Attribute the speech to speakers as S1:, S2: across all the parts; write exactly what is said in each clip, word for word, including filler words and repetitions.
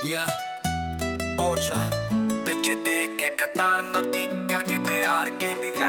S1: Yeah, ocha. Bitch de que catar no tinga que pegar que diga.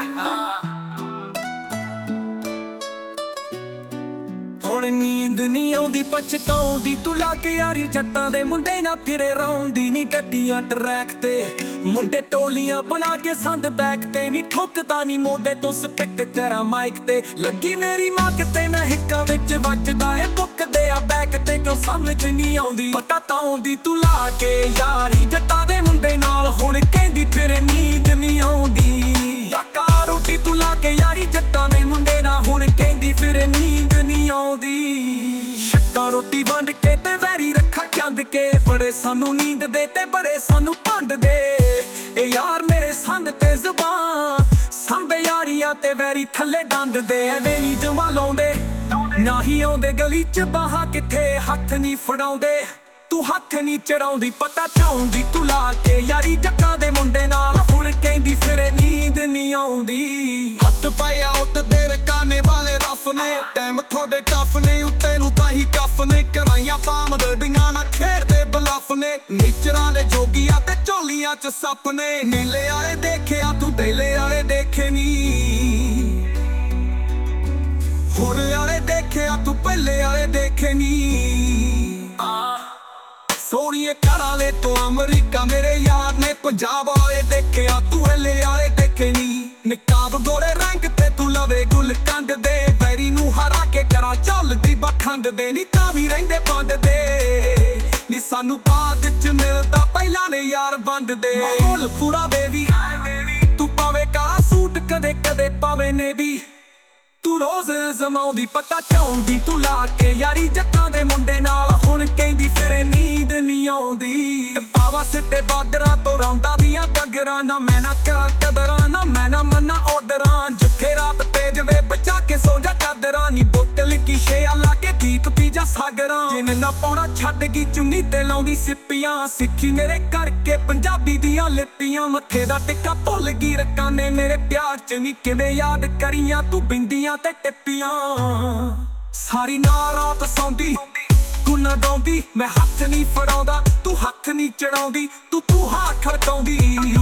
S1: ਹੁਣ ਨੀਂਦ ਨੀ ਆਉਂਦੀ ਪਛਤਾਉਂਦੀ ਤੂੰ ਲਾ ਕੇ ਯਾਰੀ ਜੱਟਾਂ ਦੇ ਮੁੰਡੇ ਨਾ ਫਿਰੇ ਰੌਂਦੀ ਨੀ ਗੱਡੀਆਂ ਟਰੈਕ ਤੇ ਮੁੰਡੇ ਟੋਲੀਆਂ ਬਣਾ ਕੇ ਸੰਦ ਬੈਕ ਤੇ ਨੀ ਠੋਕਦਾ ਨੀ ਮੋਢੇ ਤੋਂ ਸਪਿੱਟ ਤੇਰਾ ਮਾਈਕ ਤੇ ਲੱਗੀ ਮੇਰੀ ਮਾਂ ਕਿਤੇ ਨਾ ਹਿੱਕਾਂ ਵਿੱਚ ਵੱਜਦਾ ਏ ਬੁੱਕਦੇ ਆ ਬੈਕ ਤੇ ਕਿਉਂ ਸਮਝ ਨੀ ਆਉਂਦੀ ਪਤਾ ਤਾਂ ਆਉਂਦੀ ਤੂੰ ਲਾ ਕੇ ਯਾਰੀ ਜੱਟਾਂ ਦੇ ਮੁੰਡੇ ਨਾਲ ਹੁਣ ਕਹਿੰਦੀ ਫਿਰੇ ਨੀਂਦ ਨੀ ਆਉਂਦੀ ਯਾਕਾ ਰੋਟੀ ਤੂੰ ਲਾ ਕੇ ਯਾਰੀ ਜੱਟਾਂ ਦੇ ਮੁੰਡੇ ਨਾਲ ਹੁਣ ਕਹਿੰਦੀ ਫਿਰੇ ਨੀਂਦ ਨੀ ਆਉਂਦੀ ਸ਼ੱਕਾ ਰੋਟੀ ਵੰਡ ਕੇ ਤੇ ਵੈਰੀ ਰੱਖਾ ਚੰਦ ਕੇ ਬੜੇ ਸਾਨੂੰ ਨੀਂਦ ਦੇ ਤੇ ਬੜੇ ਸਾਨੂੰ ਭੰਡ ਦੇ ਇਹ ਯਾਰ ਮੇਰੇ ਸੰਗ ਤੇ ਜ਼ੁਬਾਨ ਸੰਭੇ ਯਾਰੀਆਂ ਤੇ ਵੈਰੀ ਥੱਲੇ ਡੰਡ ਦੇ ਐਵੇਂ ਨੀ ਜਮਾ ਲਾਉਂਦੇ ਨਾ ਹੀ ਆਉਂਦੇ ਗਲੀ ਚ ਬਾਹਾਂ ਕਿੱਥੇ ਹੱਥ ਨੀ ਫੜਾਉਂਦੇ ਤੂੰ ਹੱਥ ਨੀ ਚੜਾਉਂਦੀ ਪਤਾ ਚਾਉਂਦੀ ਤੂੰ ਲਾ ਕੇ ਯਾਰੀ ਜੱਟਾਂ ਦੇ ਮੁੰਡੇ ਨਾਲ ਹੁਣ ਕਹਿੰਦੀ ਫਿਰੇ ਨੀਂਦ ਨੀ ਆਉਂਦੀ ਹੱਥ ਪਾਇਆ ਉੱਤ ਤੇਰੇ ਕਾਨੇ ਵਾਲੇ ਰਫ ਨੇ ਟਾਈਮ ਥੋੜੇ ਟਫ ਨੇ ਉੱਤੇ ਨੂੰ ਤਾਂ ਹੀ ਕੱਫ ਨੇ ਕਰਾਈਆਂ ਪਾਮ ਦਰਦੀਆਂ ਨਾ ਖੇਡਦੇ ਬਲਫ ਨੇ ਨੀਚਰਾਂ ਦੇ ਜੋਗੀਆਂ ਤੇ ਝੋਲੀਆਂ ਚ ਸੱਪ ਨੇ ਨੀਲੇ ਵਾਲੇ ਦੇਖਿਆ ਤੂੰ ਦੇਲੇ ਵਾਲੇ ਦੇਖੇ ਨੀ ਹੋਰ ਵਾਲੇ ਦੇਖਿਆ ਤੂੰ ਪਹਿਲੇ ਵਾਲੇ ਦੇਖੇ ਨੀ ਸੋਹਣੀਏ ਘਰ ਵਾਲੇ ਤੋਂ ਅਮਰੀਕਾ ਮੇਰੇ ਯਾਰ ਨੇ ਪੰਜਾਬ ਵਾਲੇ ਦੇਖਿਆ ਤੂੰ ਹਲੇ ਵਾਲੇ ਦੇਖੇ ਨੀ ਨਿਕਾਬ ਗੋਰੇ ਰੰਗ ਤੇ ਤੂੰ ਲਵੇ ਗੁੱਲ ਕੰਡ ਦੇ ਬੈਰੀ ਨੂੰ ਹਰਾ ਕੇ ਕਰਾਂ ਚੱਲਦੀ ਬਖੰਡ ਦੇ ਨੀ ਤਾਂ ਵੀ ਰਹਿੰਦੇ ਬੰਦ ਦੇ ਨੀ ਸਾਨੂੰ ਬਾਅਦ ਚ ਮਿਲਦਾ ਪਹਿਲਾਂ ਨੇ ਯਾਰ ਬੰਦ ਦੇ ਮਾਹੌਲ ਪੂਰਾ ਬੇਬੀ ਤੂੰ ਪਾਵੇ ਕਾਲਾ ਸੂਟ ਕਦੇ ਕਦੇ ਪਾਵੇ ਨੇ ਵੀ ਤੂੰ ਰੋਜ਼ ਜ਼ਮਾਉਂਦੀ ਪਤਾ ਚਾਉਂਦੀ ਤੂੰ ਲਾ ਕੇ ਯਾਰੀ ਜੱਟਾਂ ਦੇ ਮੁੰਡੇ ਨਾਲ ਹੁਣ ਕਹਿੰਦੀ ਫਿਰੇ ਨੀਂਦ ਨੀ ਆਉਂਦੀ ਪਾਵਾ ਸਿੱਟੇ ਬਾਦਰਾਂ ਤੋਂ ਰੌਂਦਾ ਦੀਆਂ ਡੰਗਰਾਂ ਨਾ ਮੈਂ ਨਾ ਕਰ ਕਦਰਾਂ ਨਾ ਮੈਂ ਨਾ ਮੰਨਾ ਆਰਡਰਾਂ ਜਿੱਥੇ ਰਾਤ ਪੈ ਜਵੇ ਬਚਾ ਕੇ ਸੌ ਜਾ ਚਾਦਰਾਂ ਨੀ ਬੋਤਲ ਕੀ ਸ਼ੇਆ ਲਾ ਕੇ ਦੀਪ ਪੀ ਜਾ ਸਾਗਰਾਂ ਜਿਨ ਨਾ ਪਾਉਣਾ ਛੱਡ ਗਈ ਚੁੰਨੀ ਤੇ ਲਾਉਂਦੀ ਸਿੱਪੀਆਂ ਸਿੱਖੀ ਮੇਰੇ ਕਰਕੇ ਪੰਜਾਬੀ ਦੀਆਂ ਲਿੱਪੀਆਂ ਮੱਥੇ ਦਾ ਟਿੱਕਾ ਭੁੱਲ ਗਈ ਰਕਾਂ ਨੇ ਮੇਰੇ ਪਿਆਰ ਚ ਨੀ ਕਿਵੇਂ ਯਾਦ ਕਰੀਆਂ ਤੂੰ ਬਿੰਦੀਆਂ ਤੇ ਟਿੱਪੀਆਂ ਸਾਰੀ ਨਾ ਰਾਤ ਸੌਂਦੀ ਗੁਨਾ ਗਾਉਂਦੀ ਮੈਂ ਹੱਥ ਨਹੀਂ ਫੜਾਉਂਦਾ ਤੂੰ ਹੱਥ ਨਹੀਂ ਚੜਾਉਂਦੀ ਤੂੰ ਤੂੰ ਹੱਥ ਖੜਕਾਉਂਦੀ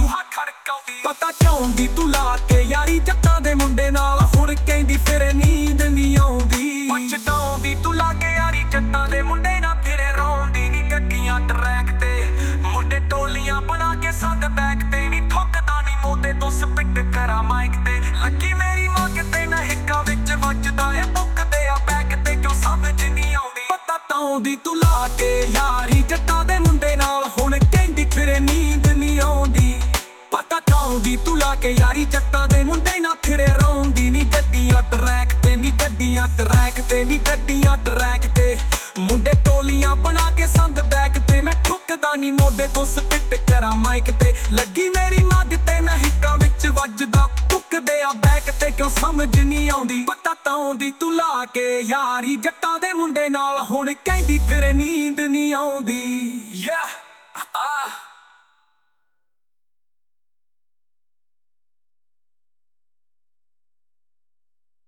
S1: ਪਤਾ ਚਾਉਂਦੀ ਤੂੰ ਲਾ ਕੇ ਯਾਰੀ ਜੱਟਾਂ ਦੇ ਮੁੰਡੇ ਨਾਲ ਹੁਣ ਕਹਿੰਦੀ ਫਿਰੇ ਨੀਂਦ ਨਹੀਂ ਆਉਂਦੀ ਪਛਤਾਉਂਦੀ ਤੂੰ ਲਾ ਕੇ ਯਾਰੀ ਜੱਟਾਂ ਦੇ ਮੁੰਡੇ ਨਾਲ ਫਿਰੇ ਰੌਂਦੀ ਨੀ ਗੱਡੀਆਂ ਟਰੈਕ ਤੇ ਮੁੰਡੇ ਟੋਲੀਆਂ ਬਣਾ ਕੇ ਸੰਦ ਬੈਕ ਤੇ ਨੀ ਠੋਕਦਾ ਨੀ ਮੋਢੇ ਤੋਂ ਸਪਿੱਟ ਕਰਾਂ ਮਾਈਕ ਤੇ ਲੱਗੀ ਮੇਰੀ ਮਾਂ ਕਿਤੇ ਨਾ ਹਿੱਕਾਂ ਵਿੱਚ ਵੱਜਦਾ ਏ ਬੁੱਕਦੇ ਆ ਬੈਕ ਤੇ ਕਿਉਂ ਸਮਝ ਨਹੀਂ ਆਉਂਦੀ ਪਤਾ ਤਾਂ ਆਉਂਦੀ ਤੂੰ ਲਾ ਕੇ ਯਾਰੀ ਜੱਟਾਂ ਦੇ ਮੁੰਡੇ ਨਾਲ ਹੁਣ ਕਹਿੰਦੀ ਫਿਰੇ ਨੀਂਦ ਨਹੀਂ ਆਉਂਦੀ ਪਤਾ ਤਾਂ ਆਉਂਦੀ ਤੂੰ ਲਾ ਕੇ ਯਾਰੀ ਜੱਟਾਂ ਦੇ ਮੁੰਡੇ ਨਾਲ ਫਿਰੇ ਰੌਂਦੀ ਨੀ ਗੱਡੀਆਂ ਟਰੈਕ ਤੇ ਨੀ ਗੱਡੀਆਂ ਟਰੈਕ ਤੇ ਨੀ ਗੱਡੀਆਂ ਟਰੈਕ ਤੇ ਮੁੰਡੇ ਟੋਲੀਆਂ ਬਣਾ ਕੇ ਸੰਦ ਬੈਕ ਤੇ ਮੈਂ ਠੁੱਕਦਾ ਨੀ ਮੋਢੇ ਤੋਂ ਸਪਿੱਟ ਕਰਾਂ ਮਾਈਕ ਤੇ ਲੱਗੀ ਮੇਰੀ ਮੱਝ ਤੇ ਨਾ ਹਿੱਕਾਂ ਵਿੱਚ ਵੱਜਦਾ ਟੁੱਕਦੇ ਆ ਬੈਕ ਤੇ ਕਿਉਂ ਸਮਝ ਨਹੀਂ ਆਉਂਦੀ ਪਤਾ ਤਾਂ ਆਉਂਦੀ ਤੂੰ ਲਾ ਕੇ ਯਾਰੀ ਜੱਟਾਂ ਦੇ ਮੁੰਡੇ ਨਾਲ ਹੁਣ ਕਹਿੰਦੀ ਫਿਰੇ ਨੀਂਦ ਨਹੀਂ ਆਉਂਦੀ ਯਾ ਆ